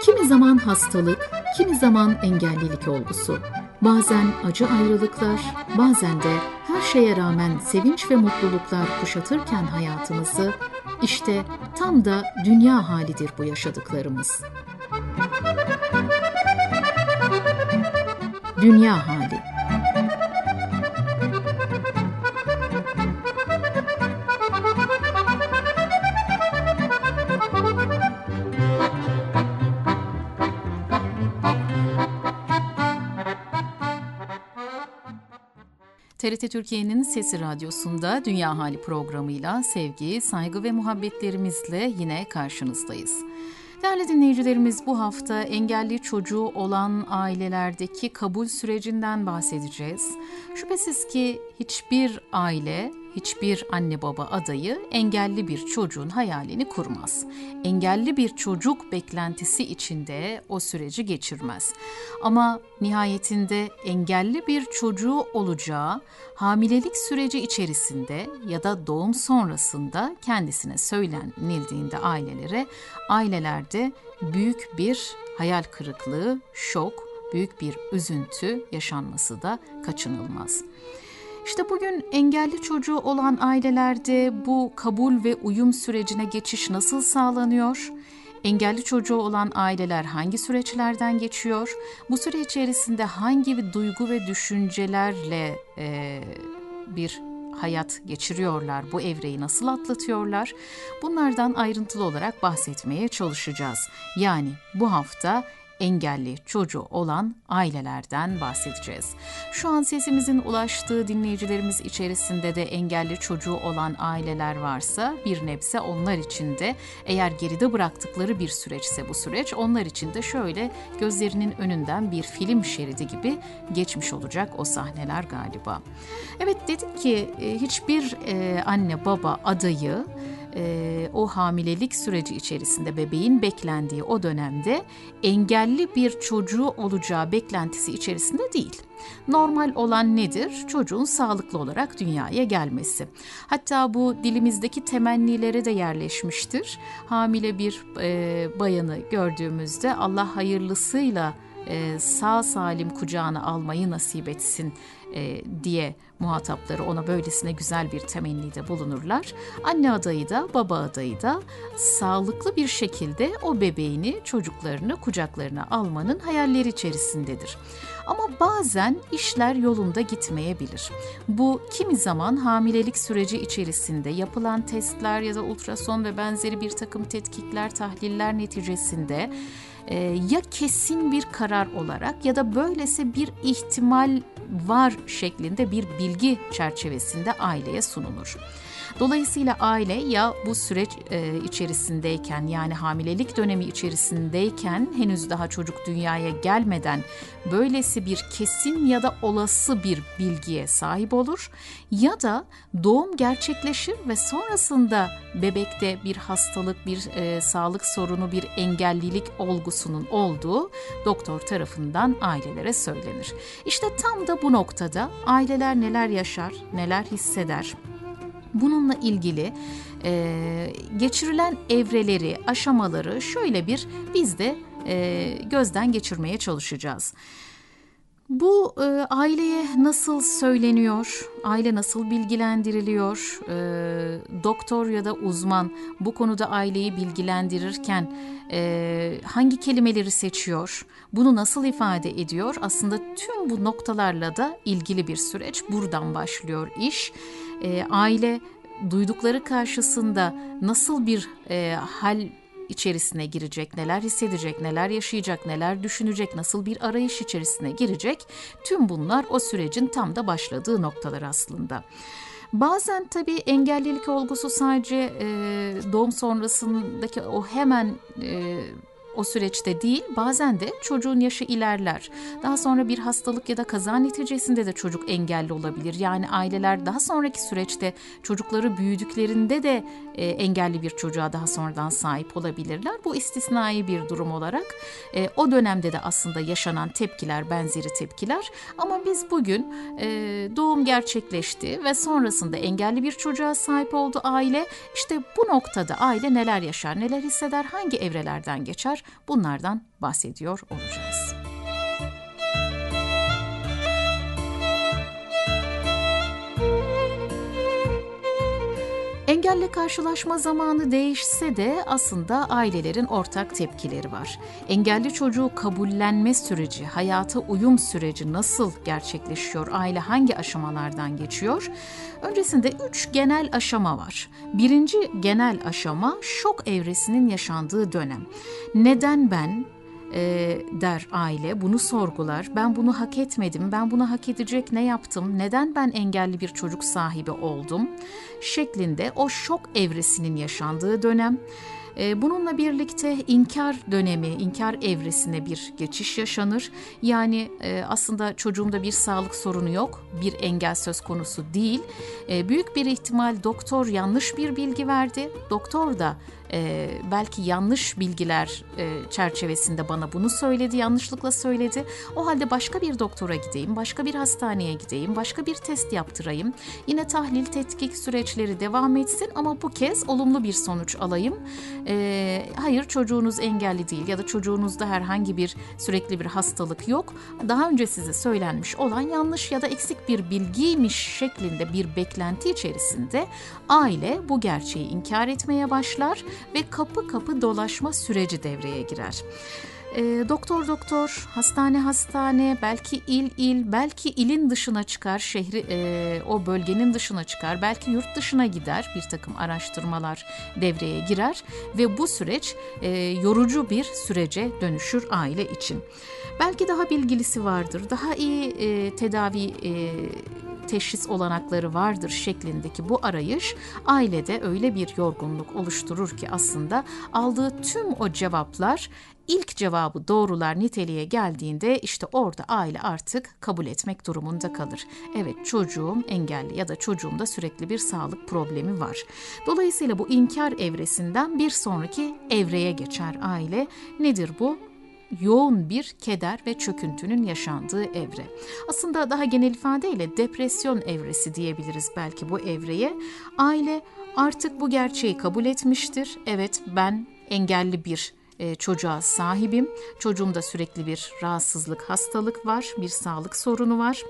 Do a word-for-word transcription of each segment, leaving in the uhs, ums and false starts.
Kimi zaman hastalık, kimi zaman engellilik olgusu. Bazen acı ayrılıklar, bazen de her şeye rağmen sevinç ve mutluluklar kuşatırken hayatımızı, işte tam da dünya halidir bu yaşadıklarımız. Dünya hali. T R T Türkiye'nin Sesi Radyosu'nda Dünya Hali programıyla sevgi, saygı ve muhabbetlerimizle yine karşınızdayız. Değerli dinleyicilerimiz, bu hafta engelli çocuğu olan ailelerdeki kabul sürecinden bahsedeceğiz. Şüphesiz ki hiçbir aile, hiçbir anne baba adayı engelli bir çocuğun hayalini kurmaz. Engelli bir çocuk beklentisi içinde o süreci geçirmez. Ama nihayetinde engelli bir çocuğu olacağı hamilelik süreci içerisinde ya da doğum sonrasında kendisine söylenildiğinde ailelere, ailelerde büyük bir hayal kırıklığı, şok, büyük bir üzüntü yaşanması da kaçınılmaz. İşte bugün engelli çocuğu olan ailelerde bu kabul ve uyum sürecine geçiş nasıl sağlanıyor? Engelli çocuğu olan aileler hangi süreçlerden geçiyor? Bu süre içerisinde hangi bir duygu ve düşüncelerle e, bir hayat geçiriyorlar? Bu evreyi nasıl atlatıyorlar? Bunlardan ayrıntılı olarak bahsetmeye çalışacağız. Yani bu hafta engelli çocuğu olan ailelerden bahsedeceğiz. Şu an sesimizin ulaştığı dinleyicilerimiz içerisinde de engelli çocuğu olan aileler varsa bir nebze onlar için de, eğer geride bıraktıkları bir süreçse bu süreç, onlar için de şöyle gözlerinin önünden bir film şeridi gibi geçmiş olacak o sahneler galiba. Evet, dedik ki hiçbir anne baba adayı Ee, o hamilelik süreci içerisinde bebeğin beklendiği o dönemde engelli bir çocuğu olacağı beklentisi içerisinde değil. Normal olan nedir? Çocuğun sağlıklı olarak dünyaya gelmesi. Hatta bu dilimizdeki temennilere de yerleşmiştir. Hamile bir e, bayanı gördüğümüzde Allah hayırlısıyla e, sağ salim kucağına almayı nasip etsin E, diye muhatapları ona böylesine güzel bir temennide bulunurlar. Anne adayı da baba adayı da sağlıklı bir şekilde o bebeğini, çocuklarını kucaklarına almanın hayalleri içerisindedir. Ama bazen işler yolunda gitmeyebilir. Bu kimi zaman hamilelik süreci içerisinde yapılan testler ya da ultrason ve benzeri bir takım tetkikler, tahliller neticesinde ya kesin bir karar olarak ya da böylese bir ihtimal var şeklinde bir bilgi çerçevesinde aileye sunulur. Dolayısıyla aile ya bu süreç e, içerisindeyken, yani hamilelik dönemi içerisindeyken, henüz daha çocuk dünyaya gelmeden böylesi bir kesin ya da olası bir bilgiye sahip olur ya da doğum gerçekleşir ve sonrasında bebekte bir hastalık, bir e, sağlık sorunu, bir engellilik olgusunun olduğu doktor tarafından ailelere söylenir. İşte tam da bu noktada aileler neler yaşar, neler hisseder? Bununla ilgili e, geçirilen evreleri, aşamaları şöyle bir biz de e, gözden geçirmeye çalışacağız. Bu e, aileye nasıl söyleniyor, aile nasıl bilgilendiriliyor, e, doktor ya da uzman bu konuda aileyi bilgilendirirken e, hangi kelimeleri seçiyor, bunu nasıl ifade ediyor? Aslında tüm bu noktalarla da ilgili bir süreç, buradan başlıyor iş. E, aile duydukları karşısında nasıl bir e, hal içerisine girecek, neler hissedecek, neler yaşayacak, neler düşünecek, nasıl bir arayış içerisine girecek? Tüm bunlar o sürecin tam da başladığı noktalar aslında. Bazen tabii engellilik olgusu sadece e, doğum sonrasındaki o hemen e, o süreçte değil, bazen de çocuğun yaşı ilerler. Daha sonra bir hastalık ya da kaza neticesinde de çocuk engelli olabilir. Yani aileler daha sonraki süreçte çocukları büyüdüklerinde de e, engelli bir çocuğa daha sonradan sahip olabilirler. Bu istisnai bir durum olarak e, o dönemde de aslında yaşanan tepkiler, benzeri tepkiler. Ama biz bugün e, doğum gerçekleşti ve sonrasında engelli bir çocuğa sahip oldu aile. İşte bu noktada aile neler yaşar, neler hisseder, hangi evrelerden geçer? Bunlardan bahsediyor olacağız. Engelle karşılaşma zamanı değişse de aslında ailelerin ortak tepkileri var. Engelli çocuğu kabullenme süreci, hayata uyum süreci nasıl gerçekleşiyor? Aile hangi aşamalardan geçiyor? Öncesinde üç genel aşama var. Birinci genel aşama şok evresinin yaşandığı dönem. Neden ben? E, der aile, bunu sorgular. Ben bunu hak etmedim, ben bunu hak edecek ne yaptım, neden ben engelli bir çocuk sahibi oldum şeklinde o şok evresinin yaşandığı dönem. E, bununla birlikte inkar dönemi, inkar evresine bir geçiş yaşanır. Yani e, aslında çocuğumda bir sağlık sorunu yok, bir engel söz konusu değil. E, büyük bir ihtimal doktor yanlış bir bilgi verdi. Doktor da Ee, belki yanlış bilgiler e, çerçevesinde bana bunu söyledi, yanlışlıkla söyledi. O halde başka bir doktora gideyim, başka bir hastaneye gideyim, başka bir test yaptırayım. Yine tahlil, tetkik süreçleri devam etsin ama bu kez olumlu bir sonuç alayım. Ee, hayır, çocuğunuz engelli değil ya da çocuğunuzda herhangi bir sürekli bir hastalık yok. Daha önce size söylenmiş olan yanlış ya da eksik bir bilgiymiş şeklinde bir beklenti içerisinde aile bu gerçeği inkar etmeye başlar ve kapı kapı dolaşma süreci devreye girer. E, doktor doktor, hastane hastane, belki il il, belki ilin dışına çıkar, şehri e, o bölgenin dışına çıkar, belki yurt dışına gider, bir takım araştırmalar devreye girer ve bu süreç e, yorucu bir sürece dönüşür aile için. Belki daha bilgilisi vardır, daha iyi e, tedavi e, teşhis olanakları vardır şeklindeki bu arayış ailede öyle bir yorgunluk oluşturur ki aslında aldığı tüm o cevaplar ilk cevabı doğrular niteliğe geldiğinde işte orada aile artık kabul etmek durumunda kalır. Evet, çocuğum engelli ya da çocuğumda sürekli bir sağlık problemi var. Dolayısıyla bu inkar evresinden bir sonraki evreye geçer aile. Nedir bu? Yoğun bir keder ve çöküntünün yaşandığı evre. Aslında daha genel ifadeyle depresyon evresi diyebiliriz belki bu evreye. Aile artık bu gerçeği kabul etmiştir. Evet, ben engelli bir e, çocuğa sahibim. Çocuğumda sürekli bir rahatsızlık, hastalık var, bir sağlık sorunu var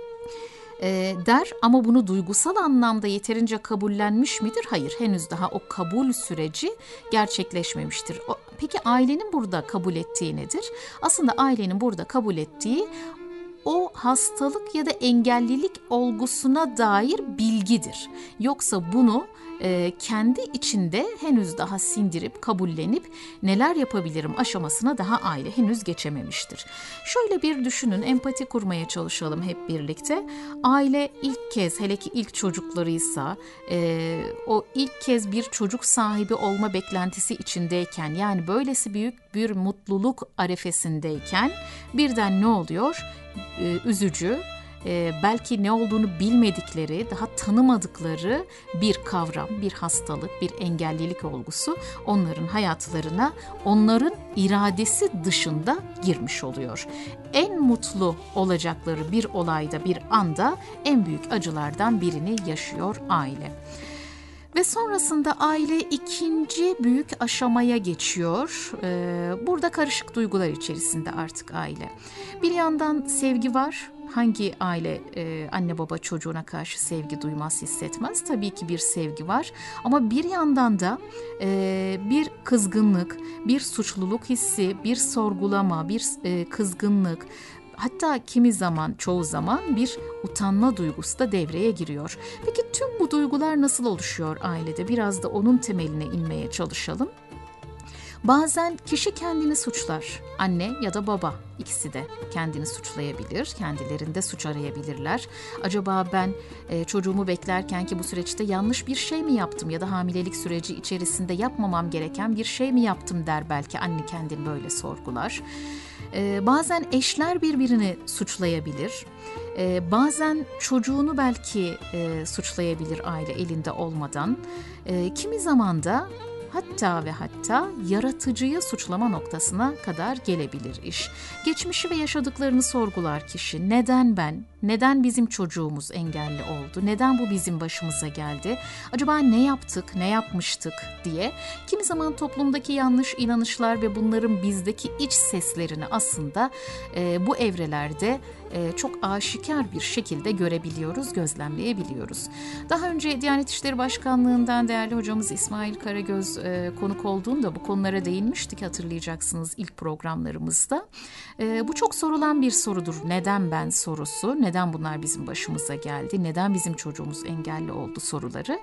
e, der ama bunu duygusal anlamda yeterince kabullenmiş midir? Hayır, henüz daha o kabul süreci gerçekleşmemiştir. O, peki ailenin burada kabul ettiği nedir? Aslında ailenin burada kabul ettiği o hastalık ya da engellilik olgusuna dair bilgidir. Yoksa bunu e, kendi içinde henüz daha sindirip kabullenip neler yapabilirim aşamasına daha aile henüz geçememiştir. Şöyle bir düşünün, empati kurmaya çalışalım hep birlikte. Aile ilk kez, hele ki ilk çocuklarıysa e, o ilk kez bir çocuk sahibi olma beklentisi içindeyken, yani böylesi büyük bir mutluluk arefesindeyken birden ne oluyor? Ee, üzücü, e, belki ne olduğunu bilmedikleri, daha tanımadıkları bir kavram, bir hastalık, bir engellilik olgusu onların hayatlarına, onların iradesi dışında girmiş oluyor. En mutlu olacakları bir olayda, bir anda en büyük acılardan birini yaşıyor aile. Ve sonrasında aile ikinci büyük aşamaya geçiyor. Ee, burada karışık duygular içerisinde artık aile. Bir yandan sevgi var. Hangi aile e, anne baba çocuğuna karşı sevgi duymaz, hissetmez? Tabii ki bir sevgi var. Ama bir yandan da e, bir kızgınlık, bir suçluluk hissi, bir sorgulama, bir e, kızgınlık, hatta kimi zaman, çoğu zaman bir utanma duygusu da devreye giriyor. Peki tüm bu duygular nasıl oluşuyor ailede? Biraz da onun temeline inmeye çalışalım. Bazen kişi kendini suçlar. Anne ya da baba, ikisi de kendini suçlayabilir, kendilerinde suç arayabilirler. Acaba ben e, çocuğumu beklerken ki bu süreçte yanlış bir şey mi yaptım ya da hamilelik süreci içerisinde yapmamam gereken bir şey mi yaptım der belki anne, kendini böyle sorgular. Ee, bazen eşler birbirini suçlayabilir. Ee, bazen çocuğunu belki e, suçlayabilir aile elinde olmadan. Ee, kimi zaman da hatta ve hatta yaratıcıyı suçlama noktasına kadar gelebilir iş. Geçmişi ve yaşadıklarını sorgular kişi. Neden ben? Neden bizim çocuğumuz engelli oldu? Neden bu bizim başımıza geldi? Acaba ne yaptık, ne yapmıştık diye kimi zaman toplumdaki yanlış inanışlar ve bunların bizdeki iç seslerini aslında e, bu evrelerde e, çok aşikar bir şekilde görebiliyoruz, gözlemleyebiliyoruz. Daha önce Diyanet İşleri Başkanlığı'ndan değerli hocamız İsmail Karagöz e, konuk olduğunda bu konulara değinmiştik, hatırlayacaksınız ilk programlarımızda. E, bu çok sorulan bir sorudur. Neden ben sorusu, neden bunlar bizim başımıza geldi, neden bizim çocuğumuz engelli oldu soruları.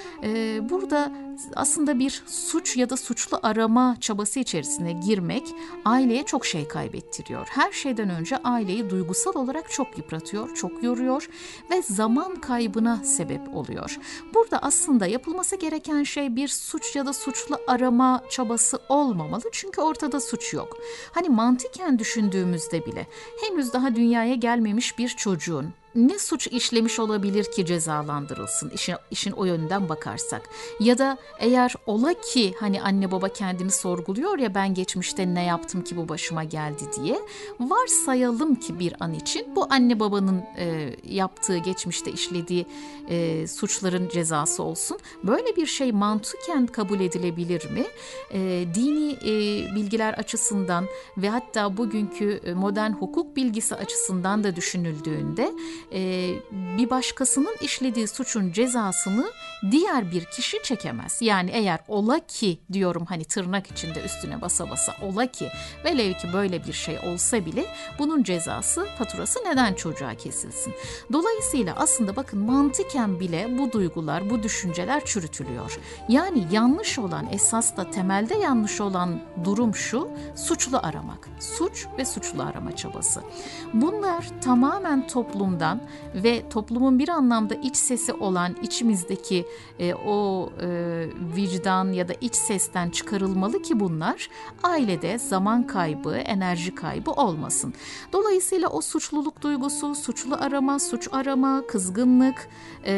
E, burada aslında bir suç ya da suçlu arama çabası içerisine girmek aileye çok şey kaybettiriyor. Her şeyden önce aileyi duygusal olarak çok yıpratıyor, çok yoruyor ve zaman kaybına sebep oluyor. Burada aslında yapılması gereken şey bir suç ya da suçlu arama çabası olmamalı. Çünkü ortada suç yok. Hani mantıken düşündüğümüzde bile henüz daha dünyaya gelmemiş bir çocuğun ne suç işlemiş olabilir ki cezalandırılsın, işin, işin o yönden bakarsak. Ya da eğer ola ki hani anne baba kendini sorguluyor ya, ben geçmişte ne yaptım ki bu başıma geldi diye, varsayalım ki bir an için bu anne babanın e, yaptığı, geçmişte işlediği e, suçların cezası olsun. Böyle bir şey mantıken kabul edilebilir mi? E, dini e, bilgiler açısından ve hatta bugünkü modern hukuk bilgisi açısından da düşünüldüğünde Ee, bir başkasının işlediği suçun cezasını diğer bir kişi çekemez. Yani eğer ola ki diyorum, hani tırnak içinde üstüne basa basa ola ki, velev ki böyle bir şey olsa bile bunun cezası, faturası neden çocuğa kesilsin? Dolayısıyla aslında bakın mantıken bile bu duygular, bu düşünceler çürütülüyor. Yani yanlış olan, esas da temelde yanlış olan durum şu: suçlu aramak. Suç ve suçlu arama çabası. Bunlar tamamen toplumdan ve toplumun bir anlamda iç sesi olan içimizdeki e, o e, vicdan ya da iç sesten çıkarılmalı ki bunlar ailede zaman kaybı, enerji kaybı olmasın. Dolayısıyla o suçluluk duygusu, suçlu arama, suç arama, kızgınlık,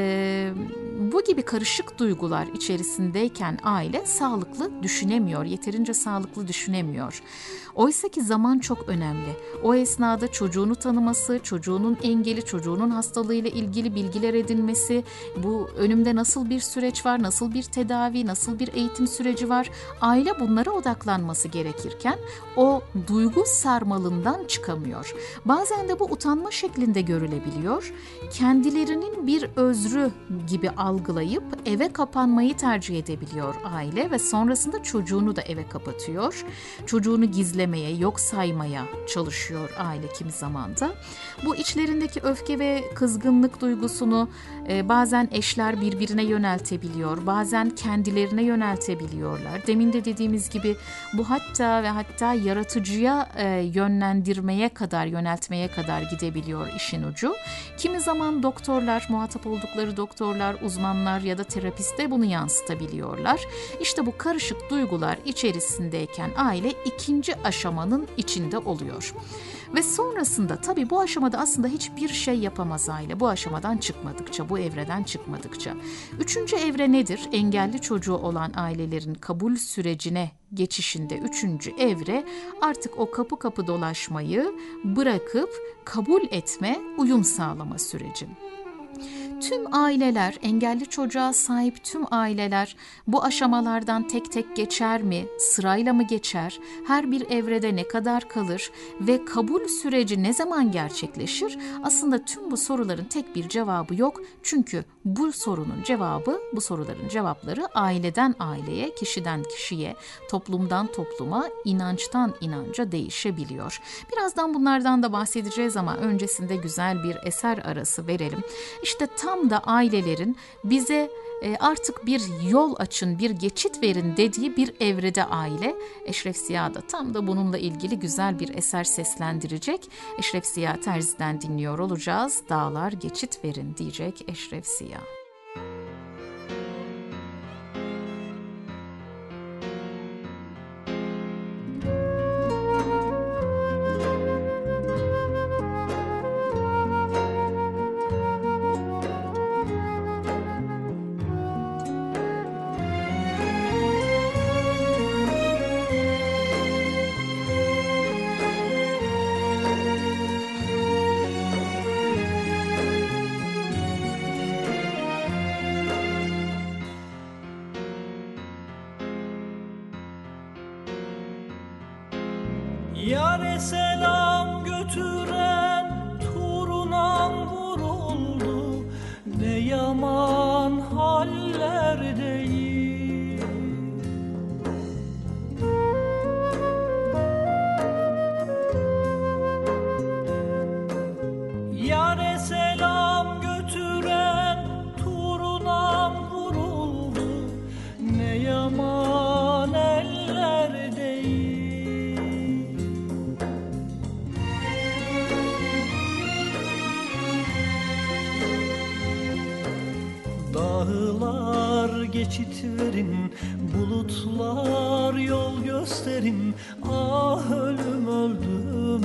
e, bu gibi karışık duygular içerisindeyken aile sağlıklı düşünemiyor, yeterince sağlıklı düşünemiyor. Oysa ki zaman çok önemli. O esnada çocuğunu tanıması, çocuğunun engeli, çocuğunun hastalığıyla ilgili bilgiler edinmesi, bu önümde nasıl bir süreç var, nasıl bir tedavi, nasıl bir eğitim süreci var, aile bunlara odaklanması gerekirken o duygu sarmalından çıkamıyor. Bazen de bu utanma şeklinde görülebiliyor. Kendilerinin bir özrü gibi algılayıp eve kapanmayı tercih edebiliyor aile ve sonrasında çocuğunu da eve kapatıyor. Çocuğunu gizlemeye, yok saymaya çalışıyor aile kimi zamanda. Bu içlerindeki öfke ve kızgınlık duygusunu e, bazen eşler birbirine yöneltebiliyor, bazen kendilerine yöneltebiliyorlar. Demin de dediğimiz gibi bu hatta ve hatta yaratıcıya e, yönlendirmeye kadar, yöneltmeye kadar gidebiliyor işin ucu. Kimi zaman doktorlar, muhatap oldukları doktorlar, uzmanlar ya da terapist de bunu yansıtabiliyorlar. İşte bu karışık duygular içerisindeyken aile ikinci aşamanın içinde oluyor. Ve sonrasında tabii bu aşamada aslında hiçbir şey yapamaz aile. Bu aşamadan çıkmadıkça, bu evreden çıkmadıkça. Üçüncü evre nedir? Engelli çocuğu olan ailelerin kabul sürecine geçişinde üçüncü evre artık o kapı kapı dolaşmayı bırakıp kabul etme, uyum sağlama süreci. Tüm aileler, engelli çocuğa sahip tüm aileler bu aşamalardan tek tek geçer mi? Sırayla mı geçer? Her bir evrede ne kadar kalır? Ve kabul süreci ne zaman gerçekleşir? Aslında tüm bu soruların tek bir cevabı yok. Çünkü bu sorunun cevabı, bu soruların cevapları aileden aileye, kişiden kişiye, toplumdan topluma, inançtan inanca değişebiliyor. Birazdan bunlardan da bahsedeceğiz ama öncesinde güzel bir eser arası verelim. İşte tam da ailelerin bize e, artık bir yol açın, bir geçit verin dediği bir evrede aile. Eşref Ziya da tam da bununla ilgili güzel bir eser seslendirecek. Eşref Ziya Terzi'den dinliyor olacağız. Dağlar geçit verin diyecek Eşref Ziya. Yare selam götüren turunam vuruldu, ne yaman hallerdeyim. Yare selam götüren turunam vuruldu, ne yaman ellerdeyim. Dağlar geçit verin, bulutlar yol gösterin. Ah ölüm öldüm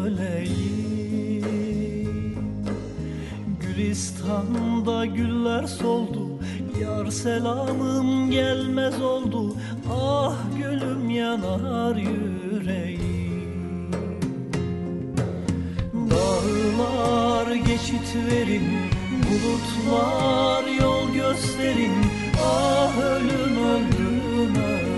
öleyim. Gülistan'da güller soldu, yar selamım gelmez oldu. Ah gülüm yanar yüreğim. Dağlar geçit verin, bulutlar yol gösterin. Ah ölüm öldüm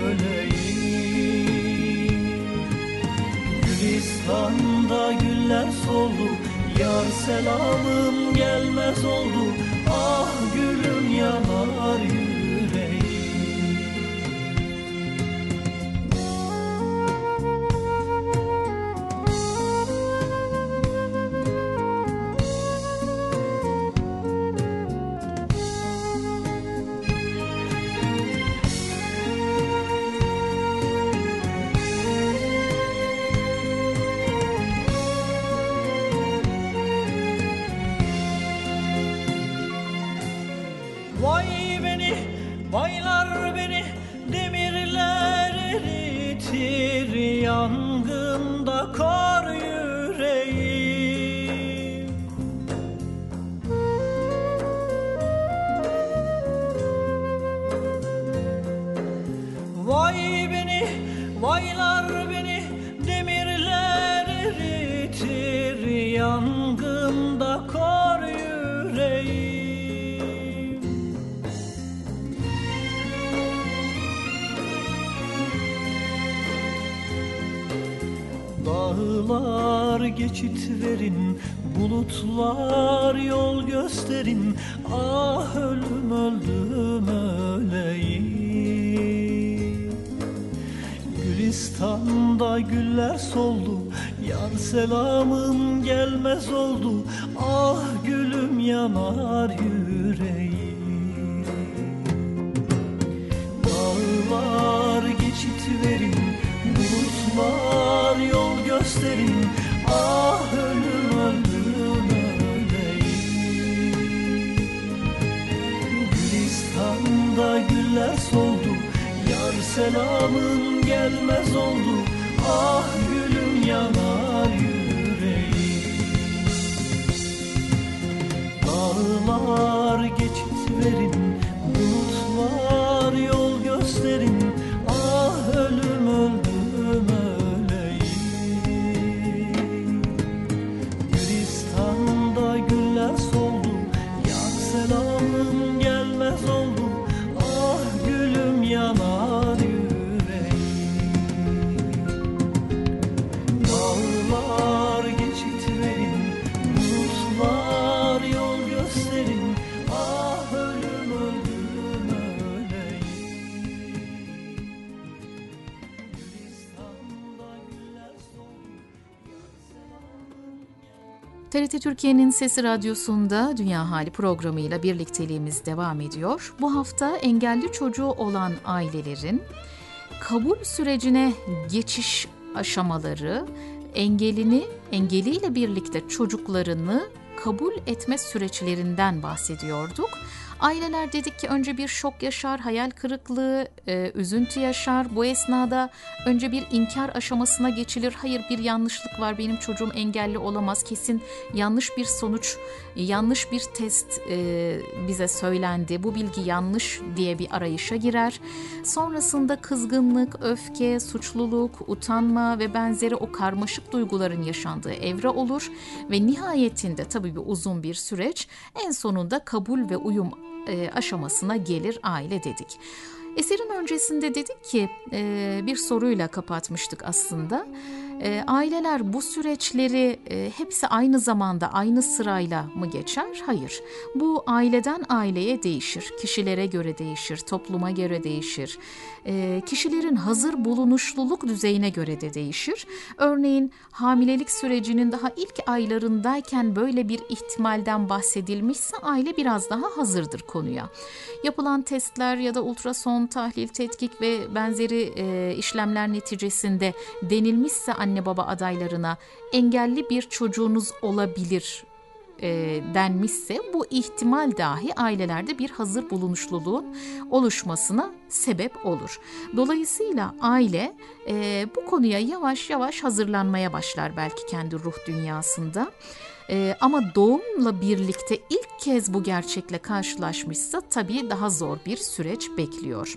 öleyim. Gülistan'da güller soldu, yar selamım gelmez oldu. Ah gülüm yanar yüreğim. Vay beni, vaylar beni, demirler eritir, yangında kar yüreğim. Vay beni, vaylar beni, demirler eritir, yangında kar yüreğim. Dağlar geçit verin, bulutlar yol gösterin. Ah ölüm öldüm öleyim. Gülistan'da güller soldu, yar selamım gelmez oldu. Ah gülüm yanar yüreğim. Dağlar geçit verin, bulutlar yol gösterin. Ah ölüm öldüm öleyim. Gülistan'da güller soldu, yar selamın gelmez oldu. Ah gülüm yanar yüreğim. Dağlar geçit verin, bulutlar yol gösterin. Ah ölüm öldüm öleyim. Gülistan'da güller soldu, yar selamım gelmez oldu. Ah gülüm yanar yüreğim. Dağlar geçit verin, bulutlar yol gösterin. Ah ölüm öldüm öleyim. T R T Türkiye'nin Sesi Radyosu'nda Dünya Hali programıyla birlikteliğimiz devam ediyor. Bu hafta engelli çocuğu olan ailelerin kabul sürecine geçiş aşamaları, engelini, engeliyle birlikte çocuklarını kabul etme süreçlerinden bahsediyorduk. Aileler dedik ki önce bir şok yaşar, hayal kırıklığı, e, üzüntü yaşar. Bu esnada önce bir inkar aşamasına geçilir. Hayır, bir yanlışlık var, benim çocuğum engelli olamaz. Kesin yanlış bir sonuç, yanlış bir test e, bize söylendi. Bu bilgi yanlış diye bir arayışa girer. Sonrasında kızgınlık, öfke, suçluluk, utanma ve benzeri o karmaşık duyguların yaşandığı evre olur. Ve nihayetinde tabii bir uzun bir süreç, en sonunda kabul ve uyum e, aşamasına gelir aile dedik. Eserin öncesinde dedik ki e, bir soruyla kapatmıştık aslında. E, aileler bu süreçleri e, hepsi aynı zamanda aynı sırayla mı geçer? Hayır. Bu aileden aileye değişir, kişilere göre değişir, topluma göre değişir. E, kişilerin hazır bulunuşluluk düzeyine göre de değişir. Örneğin hamilelik sürecinin daha ilk aylarındayken böyle bir ihtimalden bahsedilmişse aile biraz daha hazırdır konuya. Yapılan testler ya da ultrason, tahlil, tetkik ve benzeri e, işlemler neticesinde denilmişse anne baba adaylarına engelli bir çocuğunuz olabilir e, denmişse bu ihtimal dahi ailelerde bir hazır bulunuşluluğun oluşmasına sebep olur. Dolayısıyla aile e, bu konuya yavaş yavaş hazırlanmaya başlar belki kendi ruh dünyasında. Ee, ama doğumla birlikte ilk kez bu gerçekle karşılaşmışsa tabii daha zor bir süreç bekliyor.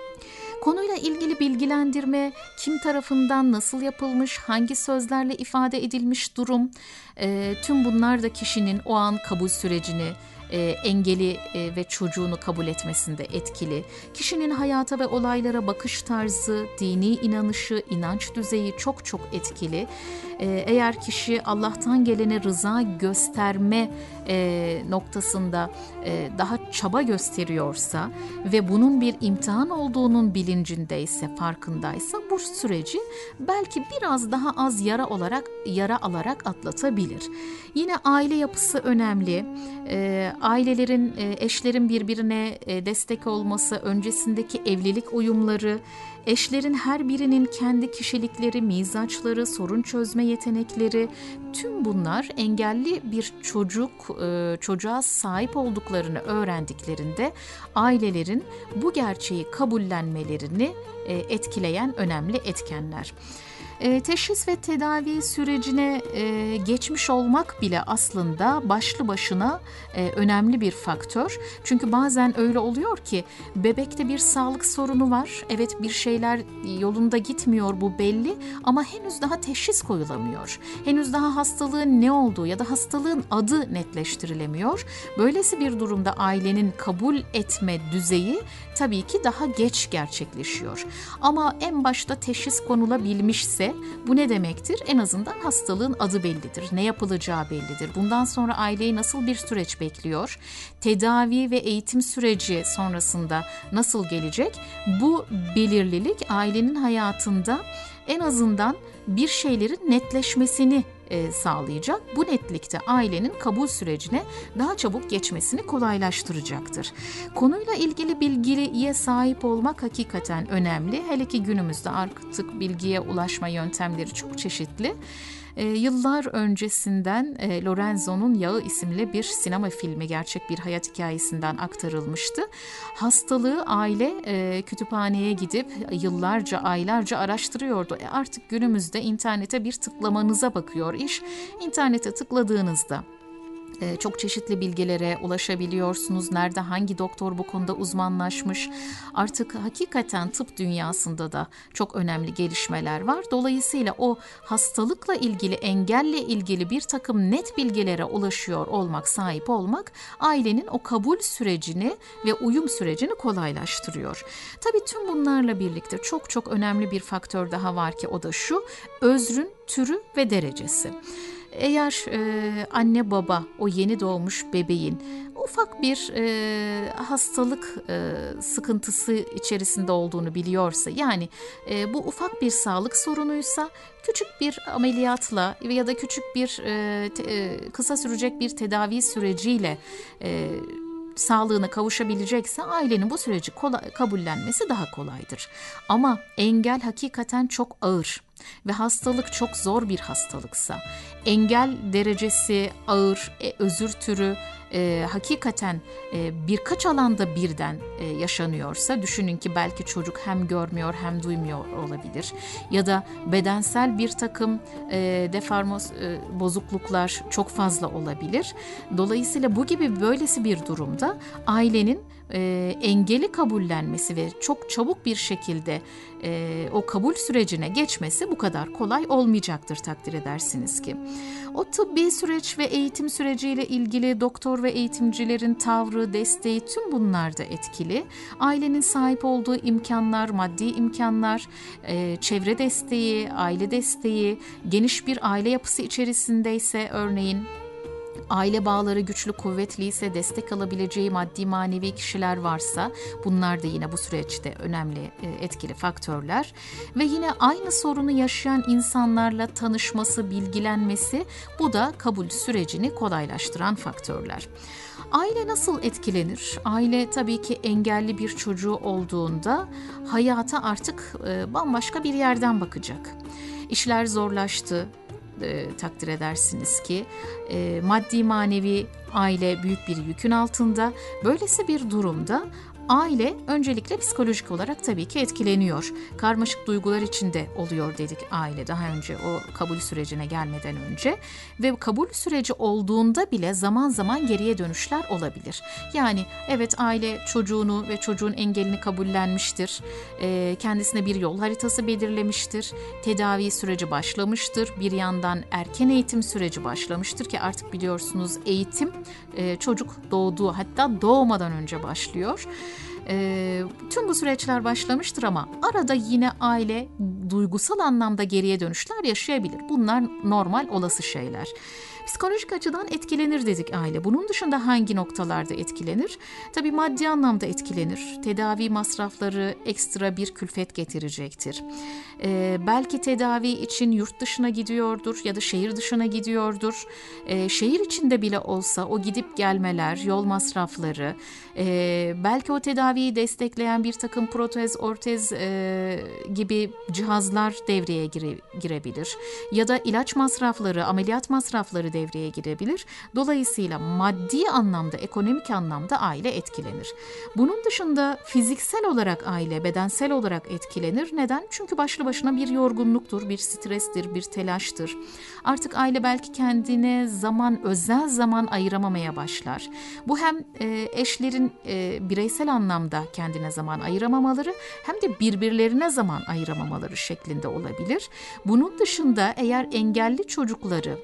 Konuyla ilgili bilgilendirme kim tarafından nasıl yapılmış, hangi sözlerle ifade edilmiş durum, e, tüm bunlar da kişinin o an kabul sürecini, e, engeli e, ve çocuğunu kabul etmesinde etkili. Kişinin hayata ve olaylara bakış tarzı, dini inanışı, inanç düzeyi çok çok etkili. E, eğer kişi Allah'tan gelene rıza gösterme e, noktasında e, daha çaba gösteriyorsa ve bunun bir imtihan olduğunun bilincindeyse, farkındaysa bu süreci belki biraz daha az yara olarak yara alarak atlatabilir. Yine aile yapısı önemli. E, ailelerin, e, eşlerin birbirine e, destek olması, öncesindeki evlilik uyumları, eşlerin her birinin kendi kişilikleri, mizaçları, sorun çözme yetenekleri, tüm bunlar engelli bir çocuk e, çocuğa sahip olduklarını öğrendiklerinde ailelerin bu gerçeği kabullenmelerini e, etkileyen önemli etkenler. E, teşhis ve tedavi sürecine e, geçmiş olmak bile aslında başlı başına e, önemli bir faktör. Çünkü bazen öyle oluyor ki bebekte bir sağlık sorunu var. Evet, bir şeyler yolunda gitmiyor, bu belli, ama henüz daha teşhis koyulamıyor. Henüz daha hastalığın ne olduğu ya da hastalığın adı netleştirilemiyor. Böylesi bir durumda ailenin kabul etme düzeyi tabii ki daha geç gerçekleşiyor. Ama en başta teşhis konulabilmişse bu ne demektir? En azından hastalığın adı bellidir, ne yapılacağı bellidir. Bundan sonra aileyi nasıl bir süreç bekliyor? Tedavi ve eğitim süreci sonrasında nasıl gelecek? Bu belirlilik ailenin hayatında en azından bir şeylerin netleşmesini e, sağlayacak. Bu netlikte ailenin kabul sürecine daha çabuk geçmesini kolaylaştıracaktır. Konuyla ilgili bilgiye sahip olmak hakikaten önemli. Hele ki günümüzde artık bilgiye ulaşma yöntemleri çok çeşitli. E, yıllar öncesinden e, Lorenzo'nun Yağı isimli bir sinema filmi gerçek bir hayat hikayesinden aktarılmıştı. Hastalığı aile e, kütüphaneye gidip yıllarca, aylarca araştırıyordu. E, artık günümüzde internete bir tıklamanıza bakıyor iş. İnternete tıkladığınızda Ee, çok çeşitli bilgilere ulaşabiliyorsunuz. Nerede hangi doktor bu konuda uzmanlaşmış? Artık hakikaten tıp dünyasında da çok önemli gelişmeler var. Dolayısıyla o hastalıkla ilgili, engelle ilgili bir takım net bilgilere ulaşıyor olmak, sahip olmak ailenin o kabul sürecini ve uyum sürecini kolaylaştırıyor. Tabii tüm bunlarla birlikte çok çok önemli bir faktör daha var ki o da şu: özrün türü ve derecesi. Eğer e, anne baba o yeni doğmuş bebeğin ufak bir e, hastalık e, sıkıntısı içerisinde olduğunu biliyorsa, yani e, bu ufak bir sağlık sorunuysa küçük bir ameliyatla ya da küçük bir e, te, e, kısa sürecek bir tedavi süreciyle e, sağlığına kavuşabilecekse ailenin bu süreci kolay, kabullenmesi daha kolaydır. Ama engel hakikaten çok ağır ve hastalık çok zor bir hastalıksa, engel derecesi ağır, e, özür türü e, hakikaten e, birkaç alanda birden e, yaşanıyorsa, düşünün ki belki çocuk hem görmüyor hem duymuyor olabilir ya da bedensel bir takım e, deformos e, bozukluklar çok fazla olabilir. Dolayısıyla bu gibi böylesi bir durumda ailenin e, engeli kabullenmesi ve çok çabuk bir şekilde e, o kabul sürecine geçmesi bu kadar kolay olmayacaktır, takdir edersiniz ki. O tıbbi süreç ve eğitim süreciyle ilgili doktor ve eğitimcilerin tavrı, desteği, tüm bunlar da etkili. Ailenin sahip olduğu imkanlar, maddi imkanlar, e, çevre desteği, aile desteği, geniş bir aile yapısı içerisindeyse örneğin, aile bağları güçlü, kuvvetliyse, destek alabileceği maddi manevi kişiler varsa, bunlar da yine bu süreçte önemli, etkili faktörler. Ve yine aynı sorunu yaşayan insanlarla tanışması, bilgilenmesi, bu da kabul sürecini kolaylaştıran faktörler. Aile nasıl etkilenir? Aile tabii ki engelli bir çocuğu olduğunda hayata artık bambaşka bir yerden bakacak. İşler zorlaştı. E, takdir edersiniz ki e, maddi manevi aile büyük bir yükün altında. Böylesi bir durumda aile öncelikle psikolojik olarak tabii ki etkileniyor. Karmaşık duygular içinde oluyor dedik aile daha önce, o kabul sürecine gelmeden önce. Ve kabul süreci olduğunda bile zaman zaman geriye dönüşler olabilir. Yani evet, aile çocuğunu ve çocuğun engelini kabullenmiştir. E, kendisine bir yol haritası belirlemiştir. Tedavi süreci başlamıştır. Bir yandan erken eğitim süreci başlamıştır ki artık biliyorsunuz eğitim e, çocuk doğduğu, hatta doğmadan önce başlıyor. E, tüm bu süreçler başlamıştır ama arada yine aile duygusal anlamda geriye dönüşler yaşayabilir. Bunlar normal, olası şeyler. Psikolojik açıdan etkilenir dedik aile. Bunun dışında hangi noktalarda etkilenir? Tabii maddi anlamda etkilenir. Tedavi masrafları ekstra bir külfet getirecektir. Ee, belki tedavi için yurt dışına gidiyordur ya da şehir dışına gidiyordur. Ee, şehir içinde bile olsa o gidip gelmeler, yol masrafları, e, belki o tedaviyi destekleyen bir takım protez, ortez e, gibi cihazlar devreye gire, girebilir. Ya da ilaç masrafları, ameliyat masrafları devreye girebilir. Dolayısıyla maddi anlamda, ekonomik anlamda aile etkilenir. Bunun dışında fiziksel olarak aile, bedensel olarak etkilenir. Neden? Çünkü başlı başına bir yorgunluktur, bir strestir, bir telaştır. Artık aile belki kendine zaman, özel zaman ayıramamaya başlar. Bu hem e, eşlerin e, bireysel anlamda kendine zaman ayıramamaları, hem de birbirlerine zaman ayıramamaları şeklinde olabilir. Bunun dışında eğer engelli çocukları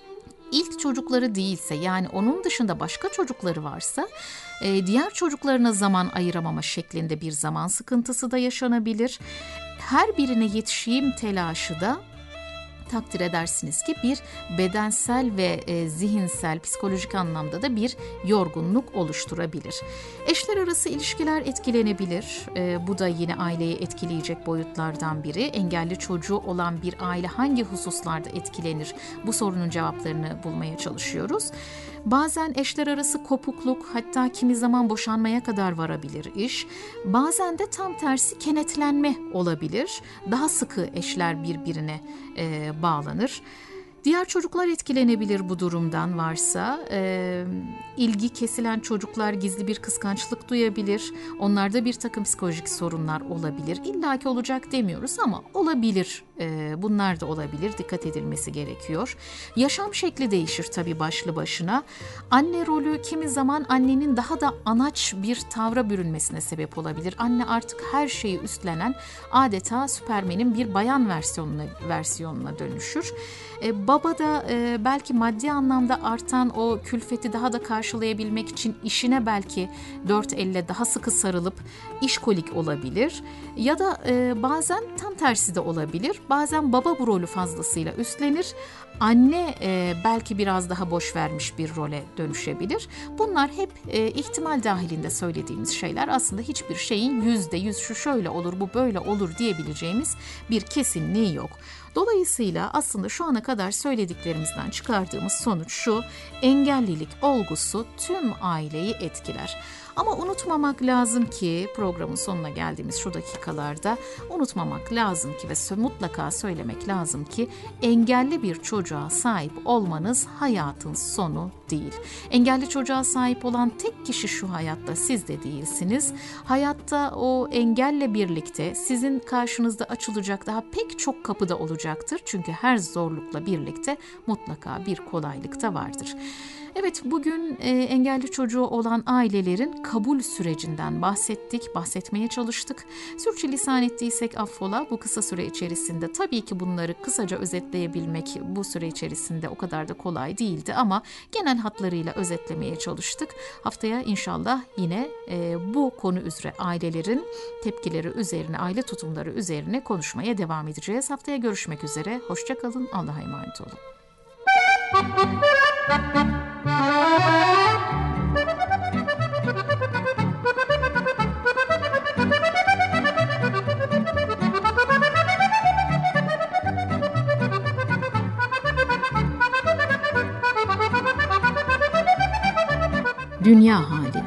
İlk çocukları değilse, yani onun dışında başka çocukları varsa e, diğer çocuklarına zaman ayıramama şeklinde bir zaman sıkıntısı da yaşanabilir. Her birine yetişeyim telaşı da takdir edersiniz ki bir bedensel ve e, zihinsel, psikolojik anlamda da bir yorgunluk oluşturabilir. Eşler arası ilişkiler etkilenebilir. E, bu da yine aileyi etkileyecek boyutlardan biri. Engelli çocuğu olan bir aile hangi hususlarda etkilenir? Bu sorunun cevaplarını bulmaya çalışıyoruz. Bazen eşler arası kopukluk, hatta kimi zaman boşanmaya kadar varabilir iş. Bazen de tam tersi kenetlenme olabilir. Daha sıkı eşler birbirine e, bağlanır. Diğer çocuklar etkilenebilir bu durumdan varsa. E, ilgi kesilen çocuklar gizli bir kıskançlık duyabilir. Onlarda bir takım psikolojik sorunlar olabilir. İlla ki olacak demiyoruz ama olabilir. E, bunlar da olabilir. Dikkat edilmesi gerekiyor. Yaşam şekli değişir tabii başlı başına. Anne rolü kimi zaman annenin daha da anaç bir tavra bürünmesine sebep olabilir. Anne artık her şeyi üstlenen, adeta Süpermen'in bir bayan versiyonuna, versiyonuna dönüşür. E, baba da e, belki maddi anlamda artan o külfeti daha da karşılayabilmek için işine belki dört elle daha sıkı sarılıp işkolik olabilir. Ya da e, bazen tam tersi de olabilir. Bazen baba bu rolü fazlasıyla üstlenir. Anne e, belki biraz daha boş vermiş bir role dönüşebilir. Bunlar hep e, ihtimal dahilinde söylediğimiz şeyler. Aslında hiçbir şeyin yüzde yüz şu şöyle olur, bu böyle olur diyebileceğimiz bir kesinliği yok. Dolayısıyla aslında şu ana kadar söylediklerimizden çıkardığımız sonuç şu: engellilik olgusu tüm aileyi etkiler. Ama unutmamak lazım ki, programın sonuna geldiğimiz şu dakikalarda unutmamak lazım ki ve mutlaka söylemek lazım ki engelli bir çocuğa sahip olmanız hayatın sonu değil. Engelli çocuğa sahip olan tek kişi şu hayatta siz de değilsiniz. Hayatta o engelle birlikte sizin karşınızda açılacak daha pek çok kapı da olacaktır. Çünkü her zorlukla birlikte mutlaka bir kolaylık da vardır. Evet, bugün e, engelli çocuğu olan ailelerin kabul sürecinden bahsettik, bahsetmeye çalıştık. Sürçülisan ettiysek affola. Bu kısa süre içerisinde tabii ki bunları kısaca özetleyebilmek bu süre içerisinde o kadar da kolay değildi ama genel hatlarıyla özetlemeye çalıştık. Haftaya inşallah yine e, bu konu üzere ailelerin tepkileri üzerine, aile tutumları üzerine konuşmaya devam edeceğiz. Haftaya görüşmek üzere. Hoşça kalın. Allah'a emanet olun. Dünya Hali.